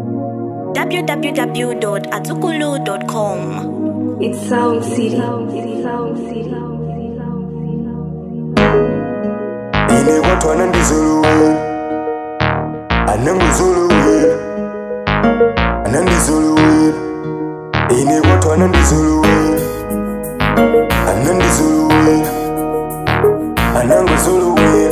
www.atukulu.com. It's Sound City. Ine watu anandizuluwe, ananguzuluwe, anandizuluwe. Ine watu anandizuluwe, anandizuluwe, ananguzuluwe.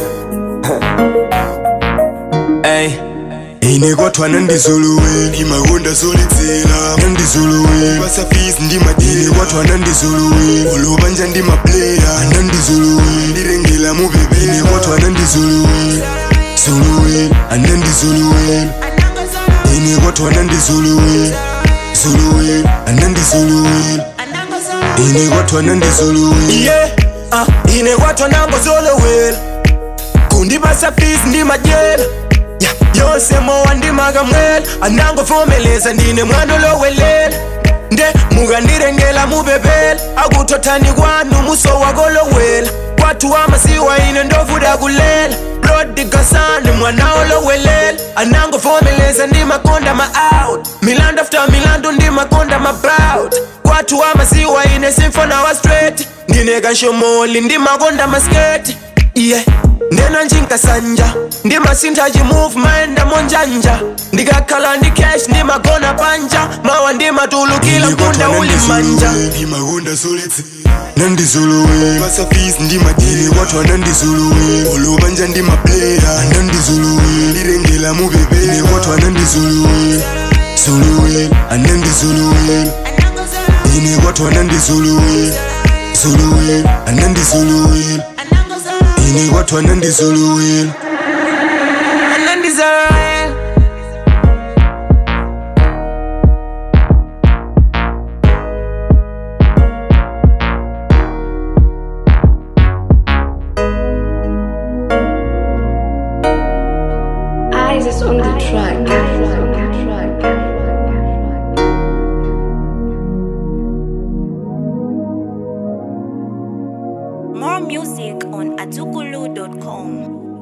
Hey. Ine watu anandizuluwe, imagonda solitsela anandizuluwe, basafisi ndimadile. Ine watu anandizuluwe, olobanja ndimaplayer anandizuluwe, ndirengela mubebe. Ine watu anandizuluwe, zuluwe, anandizuluwe. Ine watu anandizuluwe, zuluwe, anandizuluwe. Ine watu anandizuluwe, yeah, ine watu anangozuluwe, kundi basafisi ndimadile. Yose mowa ndimagamwela, anangovomeleza ndine mwando lowelela. Nde mugandirengela mubebela, agutotani kwanu muso wagolowela. Watu wamasiwa ine ndovuda kulela, blood digasane mwana olowelela. Anangovomeleza ndimakonda ma out, miland after milando ndimakonda ma bout. Watu wamasiwa ine simfona wa straight, ndine ganshomoli ndimakonda ma skate. Yeah, ndena njinka sanja, ndima sintaji move maenda monjanja. Ndikakhala ndi cash ndima gona panja, mawa ndima tulukila mkunda uli manja. Ndima gonda solitsi nandizuluwe, basafisi ndima dile. Watu anandizuluwe, olobanja ndima player anandizuluwe, ndirengela mubebe. Watu anandizuluwe, zuluwe, anandizuluwe. Ine watu anandizuluwe, zuluwe, anandizuluwe. Ine watu anandizuluwe, anandizuluwe. Eyes is on the track. More music on atukulu.com.